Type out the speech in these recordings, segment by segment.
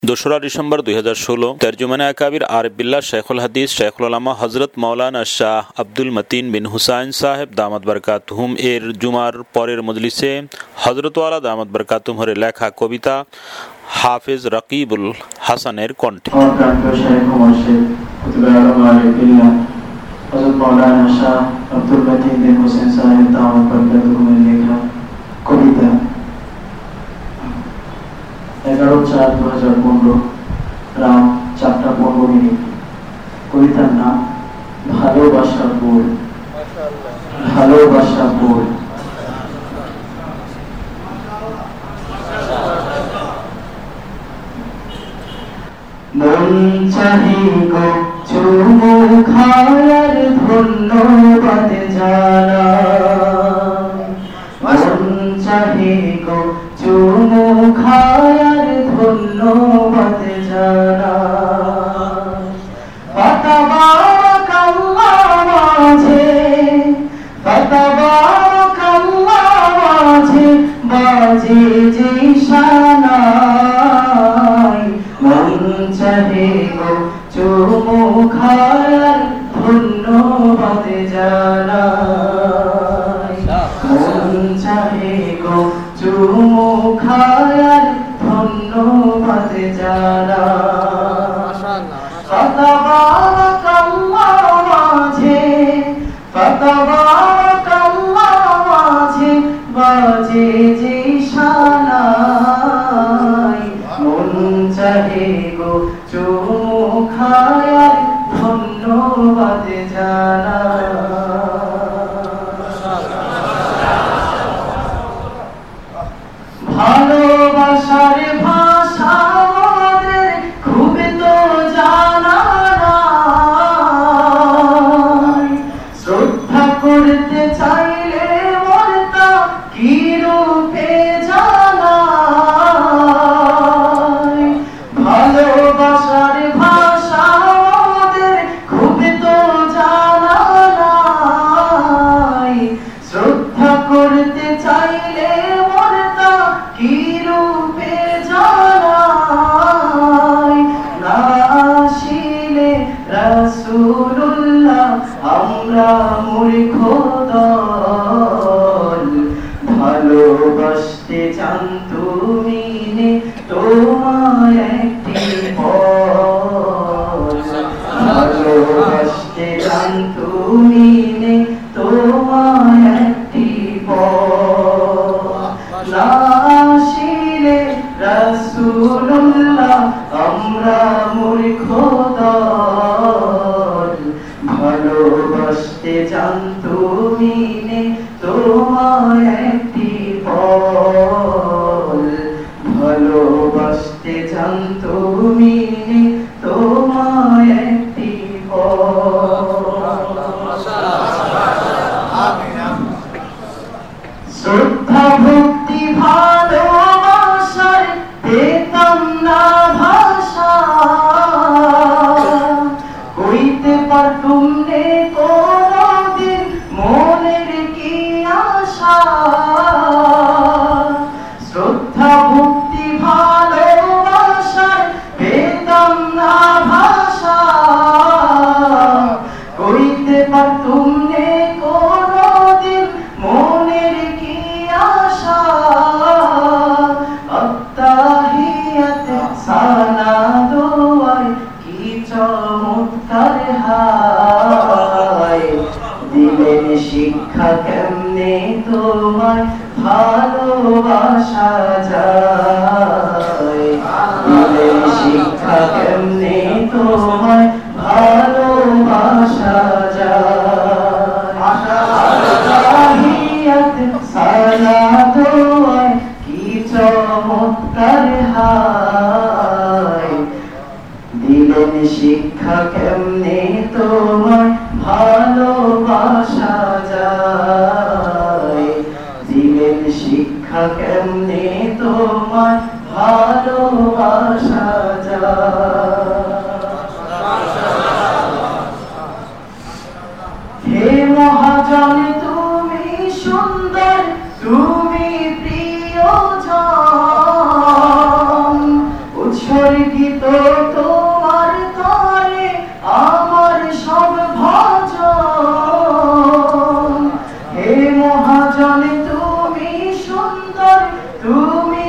2 December 2016 তর্জমানে আকাবির Arif Billah শেখুল হাদিস শেখুল উলামা হযরত মাওলানা শাহ আব্দুল মতিন বিন হুসাইন সাহেব দামাত বরকাতুহুম এর জুমার পরের মজলিসে হযরত ওয়ালা দামাত বরকাতুহুম এর লেখা কবিতা হাফেজ রকিবুল হাসানের কণ্ঠে। হযরত মাওলানা শাহ আব্দুল মতিন বিন হুসাইন সাহেব দামাত বরকাতুহুম এর লেখা কবিতা 11/4/2015 রাত 4:15। কবিতার নাম ভালোবাসা বল। ভালোবাসা বল। মন চাহি গো চুমু খায়ার ধন্যবাদ জানাই। মন চাহি গো চুমু খায়ার ধন্যবাদ জানাই। ফাতাবারাকাল্লাহ মাঝে বাজে যে শানাই। মন চাহে গো চুমু খায়ার ধন্যবাদ জানাই। মন চাহে গো চুমু খায়ার ধন্যবাদ জানাই। ফাতাবারাকাল্লাহ মাঝে বাজে যে শানাই। মন চাহে গো চুমু খায়ার ধন্যবাদ জানাই। ভালোবাসার ভাষা আমাদের খুব তো জানা নাই। শ্রদ্ধা করতে চাইলে মনটা কি রূপে জানাই। ভালোবাসার ভাষা আমাদের খুব তো জানা নাই। শ্রদ্ধা করতে চাইলে মনটা কি রূপে জানাই। না আসিলে রাসূলুল্লাহ আমরা মূর্খ দল। ভালোবাসতে চান তুমি নে তোমার একটি পথ। ভালোবাসতে চান তুমি নে তোমার একটি পথ। না আসিলে রাসূলুল্লাহ আমরা মূর্খ দল। ভালোবাসতে চান তুমি নে তোমার একটি পথ। ভালোবাসতে চান তুমি নে তোমার একটি পথ। শ্রদ্ধা ভক্তি ভালোবাসার পেতাম না ভাষা। কইতে পারতুম নে কোনদিন মনের কি আশা। শ্রদ্ধা ভক্তি ভালোবাসার পেতাম না ভাষা। কইতে পারতুম নে কোনদিন মনের কি আশা। আত্তাহিয়াত সানা দোয়ায় কি চমৎকার হায়। দিলেন শিক্ষা কেমনে তোমায় ভালোবাসা যায়। দিলেন শিক্ষা কেমনে তোমায় ভালোবাসা যায়। আত্তাহিয়াত সানা দোয়ায় কি চমৎকার হায়। দিলেন শিক্ষা কেমনে তোমায় ভালোবাসা যায়। দিলেন শিক্ষা কেমনে তোমায় ভালোবাসা যায়। হে মহাজন তুমি সুন্দর তুমি প্রিয়জন। উৎসর্গী উৎসর্গিত তোমার তরে আমার সব ভজন। হে মহাজন তুমি সুন্দর, তুমি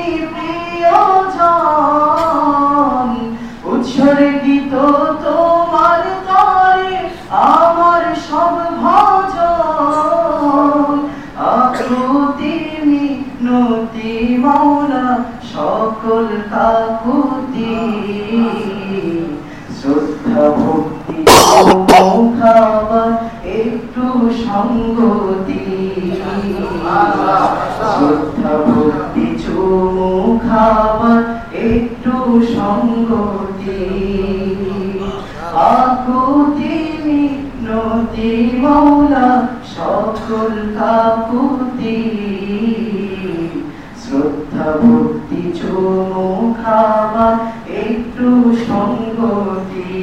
প্রিয়জন। উৎসর্গিত তোমার তরে আমার সব ভজন। আকুতি মিনতি মাওলা সকল কাকুতি, শ্রদ্ধা ভক্তি খাবার একটু সঙ্গতি। শ্রদ্ধা ভক্তি চুমু খাবার একটু সঙ্গতি। আকুতি মিনতি মাওলা সকল কাকুতি, শ্রদ্ধা ভক্তি চুমু খাবার একটু সঙ্গতি।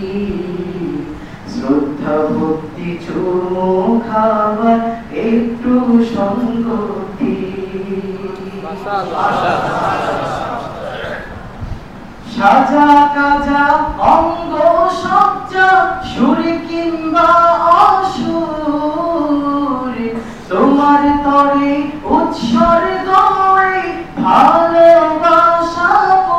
শ্রদ্ধা ভক্তি চুমু খাবার একটু সঙ্গতি। সাজা কাজা অঙ্গ সজ্জা সুর কিংবা অসুর, তোমার তরে উৎসর্গ ভালোবাসা।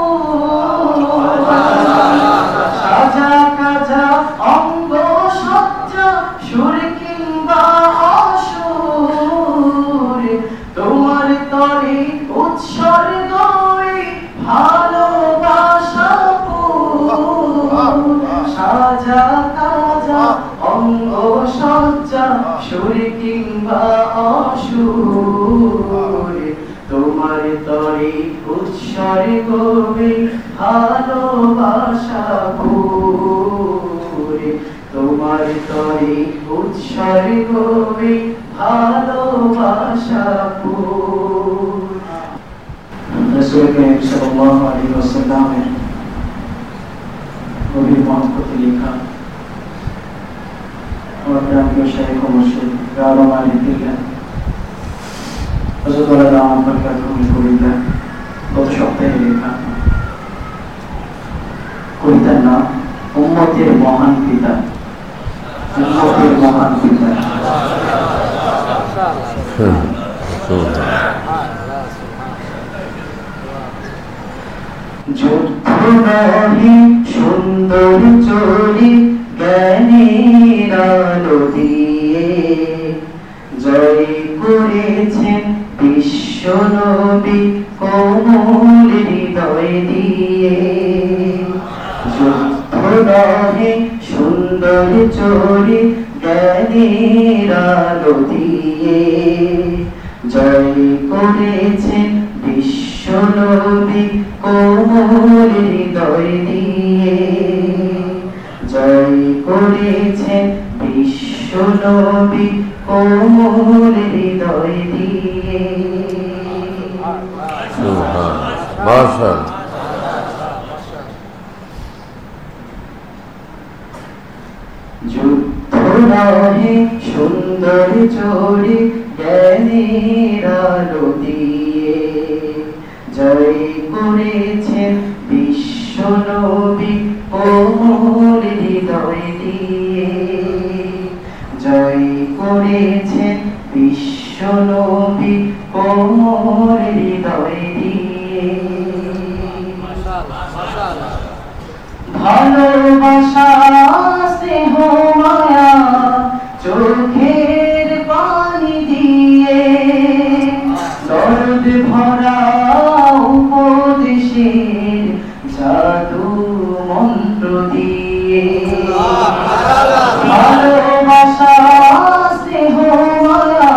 সাজা কাজা অঙ্গ সজ্জা সুর কিংবা অসুর, তোমার তরে উৎসর্গ ভালোবাসা। সাজা কাজা অঙ্গ সজ্জা সুর কিংবা অসুর, তোমার তরে উৎসর্গ ভালোবাসা ভরে। তোমার তরে উৎসর্গ ভালোবাসা ভরে। রাসূল করিম সাল্লাল্লাহু আলাইহি ওয়াসাল্লামের গভীর মহব্বতে লেখা আমার প্রাণপ্রিয় শাইখ ও মুর্শিদ আলম আলী দিল্লা হযরত ওয়ালা দাওয়াত বরকাতুহুল কবিতা গত সপ্তাহে লেখা। কবিতার নাম উম্মতের মহান পিতা। উম্মতের মহান পিতা। যুদ্ধ নহি সুন্দর চলি জ্ঞানের আলো দিয়ে, জয় করেছেন বিশ্ব নবী কোমল হৃদয় দিয়ে। যুদ্ধ নহি সুন্দর চলি জ্ঞানের আলো দিয়ে, জয় করেছেন বিশ্ব নবী কোমল হৃদয় দিয়ে। জয় করেছেন বিশ্ব নবী কোমল হৃদয় দিয়ে। যুদ্ধ নহে সুন্দর চড়ি জ্ঞানের আলো দিয়ে, জয় করেছেন বিশ্ব নবী কোমল হৃদয় দিয়ে। জয় করেছেন বিশ্ব নবী কোমল হৃদয় দিয়ে। ভালোবাসা স্নেহ মায়া চোখের পানি দিয়ে, দরদ ভরা উপদেশের জাদু মন্ত্র দিয়ে। ভালোবাসা স্নেহ মায়া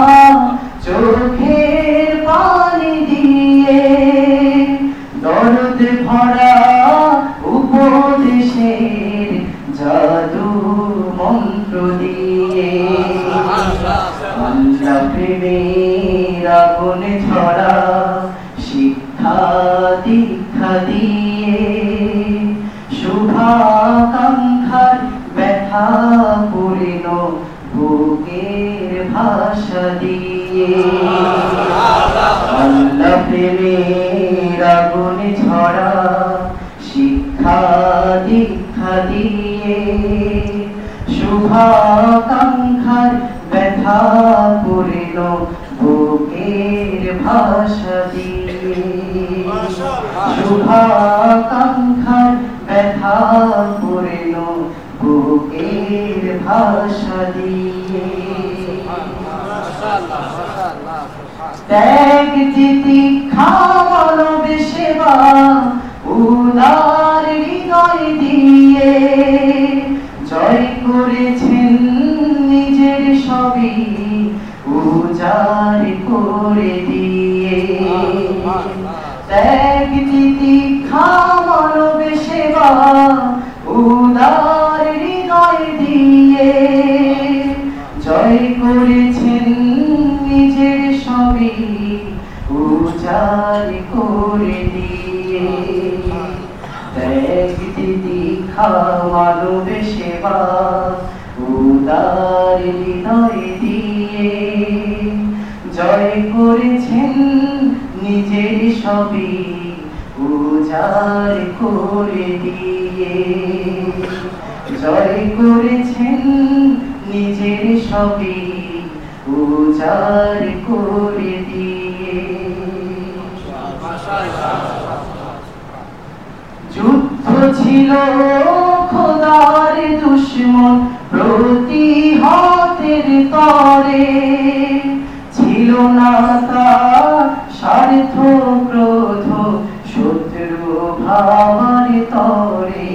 চোখের পানি দিয়ে, দরদ ভরা উপদেশের জাদু মন্ত্র দিয়ে। আল্লাহ প্রেমের আগুনে ঝরা শিক্ষা দীক্ষা দিয়ে, শুভাকাঙ্ক্ষার ব্যথা পূর্ণ বুকের ভাষা দিয়ে। আল্লাহ প্রেমের আগুনে ঝরা শিক্ষা শিক্ষা দীক্ষা দিয়ে শুভাকাঙ্ক্ষার ব্যথা পূর্ণ বুকের ভাষা দিয়ে শুভাকাঙ্ক্ষার ব্যথা পূর্ণ বুকের ভাষা দিয়ে ত্যাগ তিতিক্ষা মানব সেবা উদার হৃদয় দিয়ে জয় করেছেন নিজের সবই উজাড় করে দিয়ে ত্যাগ তিতিক্ষা মানব সেবা উদার হৃদয় দিয়ে জয় করেছেন নিজের সবই উজাড় করে দিয়ে ত্যাগ তিতিক্ষা মানব সেবা উদার হৃদয় দিয়ে জয় করেছেন নিজের সবই উজাড় করে দিয়ে জয় করেছেন নিজের সবই উজাড় করে দিয়ে যুদ্ধ ছিল খোদার দুশমন প্রতিহতের তরে ছিল না তার স্বার্থ ক্রোধ শত্রু ভাবার তরে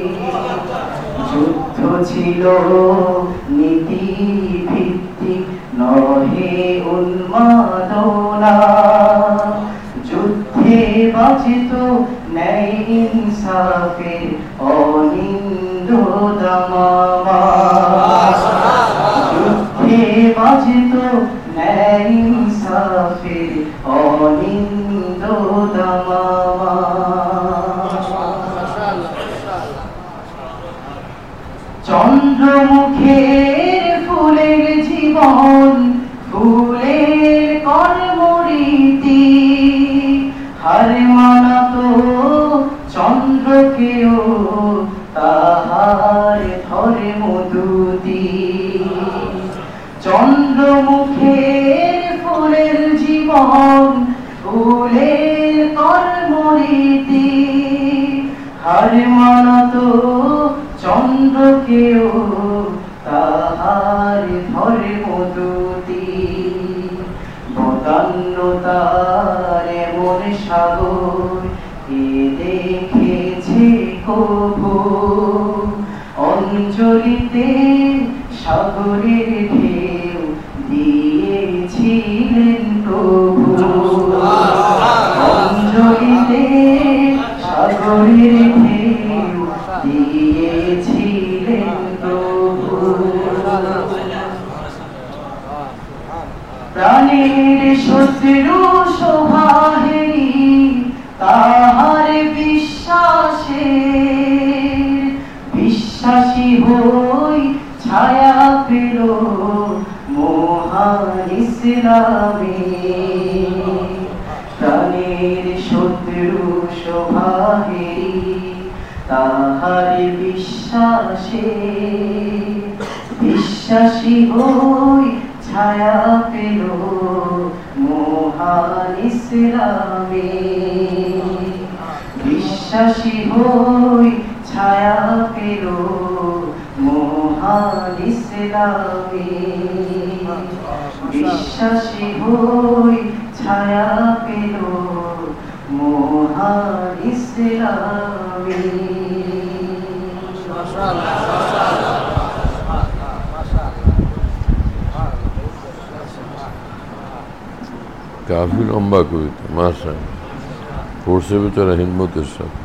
যুদ্ধ ছিল নীতি ভিত্তিক নহে উন্মাদনা যুদ্ধে বাজিত ন্যায় ইনসাফের অনিন্দ দামামা যুদ্ধে বাজিত ন্যায় ইনসাফের অনিন্দ দামামা চন্দ্রমুখের ফুলের জীবন ফুলের কর্মরীতি হার মানাতো চন্দ্রকেও তাহার ধরে মধুতি চন্দ্রমুখের ফুলের জীবন ফুলের কর্মরীতি হার মানাতো চন্দ্রকেও তাহার ধরে মধুতি বদান্যতার এমন সাগর কে দেখেছে কভু অঞ্জলিতে সাগরের ঢেউ দিয়েছিলেন প্রভু অঞ্জলিতে সাগরের ঢেউ দিয়েছিলেন প্রভু প্রাণের শত্রু শোভাহেরি তাহার বিশ্বাসী হই ছায়া পেল মহান ইসলামে প্রাণের শত্রু শোভাহেরি তাহার বিশ্বাসী হই ছায়া পেল মহান ইসলামে বিশ্বাসী হই ছায়া পেল মহান ইসলামে বিশ্বাসী হই ছায়া পেল মহান ইসলামে काफी लंबा कविता माशाअल्लाह पढ़ছে বেচারা হিম্মতের সাথে